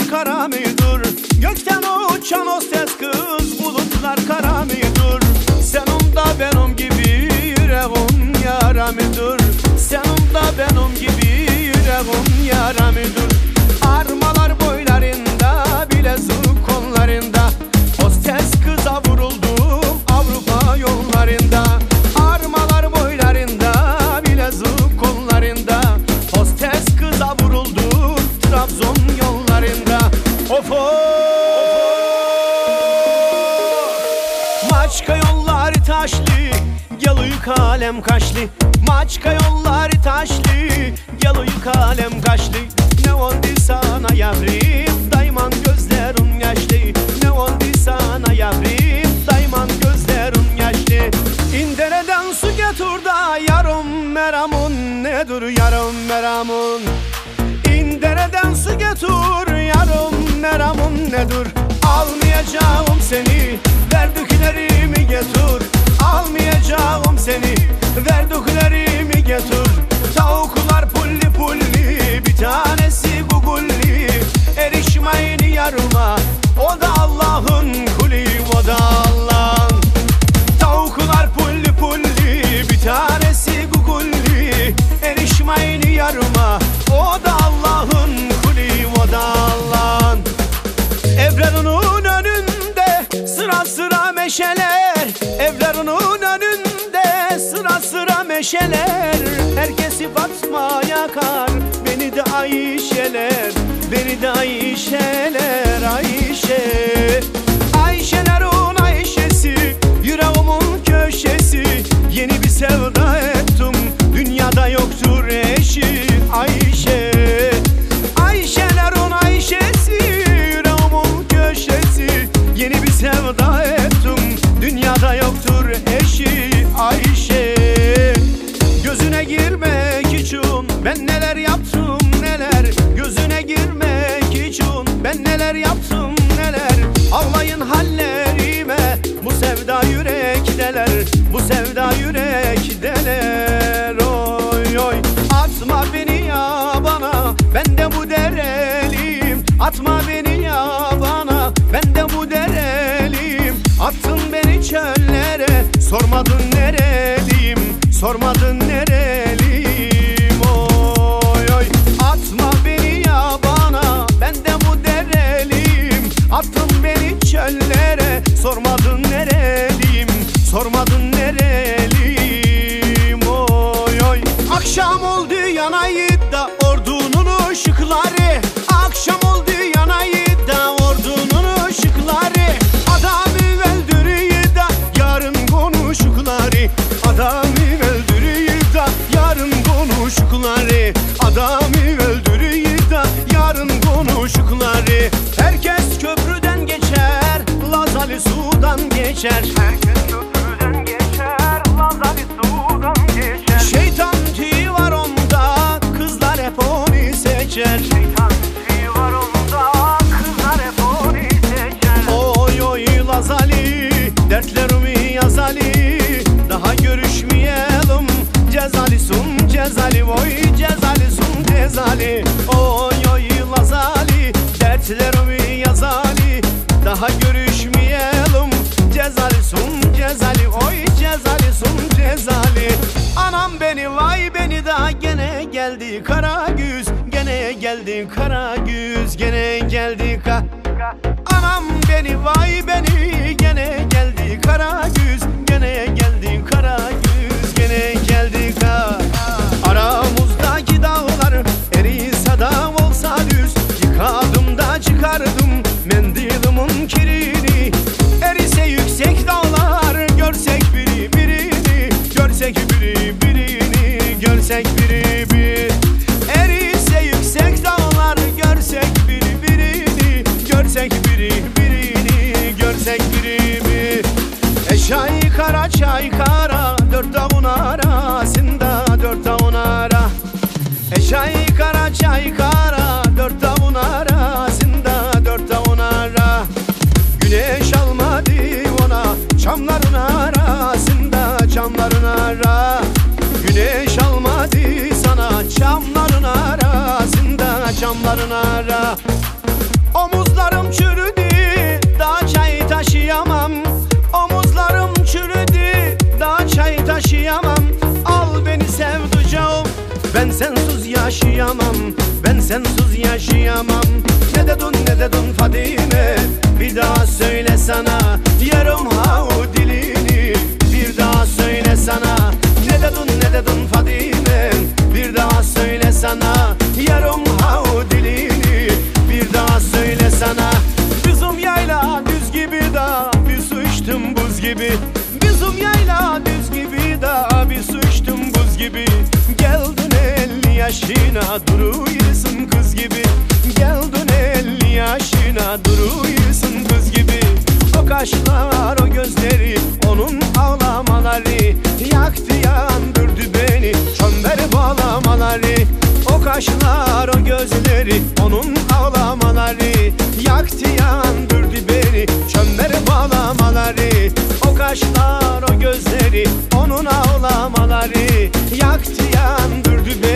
kara mıdır? Gökten uçan o ses kız, bulutlar kara mıdır? Senin da benim gibi yüreğim yara mıdır? Senin da benim gibi yüreğim yara mıdır? Armalar boylarında, Bilezik kollarında, hostes kıza vuruldum Avrupa yollarında. Armalar boylarında, Bilezik kollarında, hostes kıza vuruldum Trabzon yollarında. Of of! Maçka yolları taşlı, geliyor kalem kaşlı. Maçka yolları taşlı, geliyor kalem kaşlı. Ne oldu sana yavrum, dayman gözlerin yaşlı. Ne oldu sana yavrum, dayman gözlerin yaşlı. İndereden su getir da yarım meramın nedir yarım meramın? İndereden su getir yarım meramın nedir? Almayacağım seni, verdiklerimi getir. Almayacağım seni, verdiklerimi getir. Tavuklar pulli pulli, bir tanesi gugulli. Erişmeyin yarıma, o da Allah'ın kuli, o da Allah'ın. Tavuklar pulli pulli, bir tanesi gugulli. Erişmeyin yarıma, o da Allah'ın kuli, o da Allah'ın. Evlerinin önünde sıra sıra meşeler, evlerinin önünde sıra sıra meşeler. Herkesi Fatma yakar, beni de Ayşeler, beni de Ayşeler, Ayşe. Ayşelerin Ayşesi, yüreğimin köşesi. Yeni bir sevda ettim, dünyada yoktur eşi. Ayşe. Ayşelerin Ayşesi, yüreğimin köşesi. Yeni bir sevda ettim, dünyada yoktur eşi. Ayşe. Gözüne girmek için ben neler yaptım neler. Gözüne girmek için ben neler yaptım neler. Ağlayın hallerime, bu sevda yürekteler, bu sevda yürekteler. Oy oy. Atma beni yabana, ben de bu dereliyim. Atma beni yabana, ben de bu dereliyim. Attın beni çöllere, sormadın nereliyim, sormadın nereliyim. Oy oy. Atma beni yabana, ben de bu dereliyim. Attın beni çöllere, sormadın nereliyim, sormadın nereliyim. Oy oy. Akşam oldu yanayı da ordunun ışıkları. Akşam oldu yanayı da ordunun ışıkları. Adamı öldürüyor da yarın konuşukları. Adamı öldürüyor da yarın konuşukları. Adamı öldürüyor da yarın konuşukları. Herkes köprüden geçer, Lazali sudan geçer. Herkes köprüden geçer, Lazali sudan geçer. Şeytan tüyü var onda, kızlar hep onu seçer. Şeytan tüyü var onda, kızlar hep onu seçer. Oy oy Lazali, dertlerimi yazali. Daha görüşmeyelim, cezalisun cezali. Oy cezalisun cezali. Oy oy Lazali, dertlerimi yazali. Daha görüşmeyelim, cezalisun cezali. Oy cezalisun cezali. Anam beni vay beni da gene geldi kara güz. Gene geldi kara güz, gene geldi Anam beni vay beni, gene geldi kara güz. Gene geldi kara güz, gene geldi Aramızdaki dağlar eriyse dağ olsa düz. Yıkadım da çıkardım mendilimin kirini. Erise yüksek dağlar, görsek biri birini. Görsek biri birini, görsek biri bir. Erise yüksek dağlar, görsek biri birini. Görsek biri birini, görsek biri bir. Çay kara, dört dağın arasında, dört dağın ara. Çay kara, dört dağın arasında, dört dağın ara. Güneş almadı ona, çamların arasında, çamların ara. Güneş almadı sana, çamların arasında, çamların ara. O Ben sensiz yaşayamam, ben sensiz yaşayamam. Ne dedin Fadime, bir daha söyle sana. Yarım hav dilini, bir daha söyle sana. Ne dedin Fadime, bir daha söyle sana. Yarım hav dilini, bir daha söyle sana. Bizim yayla düz gibi da, bir su içtim buz gibi. Bizim yayla düz gibi da, bir su içtim buz gibi. Geldin 50 yaşına, duruyorsun kız gibi. Geldin 50 yaşına, duruyorsun kız gibi. O kaşlar, o gözleri, onun ağlamaları yaktı yandırdı beni, çember bağlamaları. O kaşlar, o gözleri, onun ağlamaları yaktı yandırdı beni, çember bağlamaları. O kaşlar, o gözleri, onun ağlamaları yaktı yandırdı beni.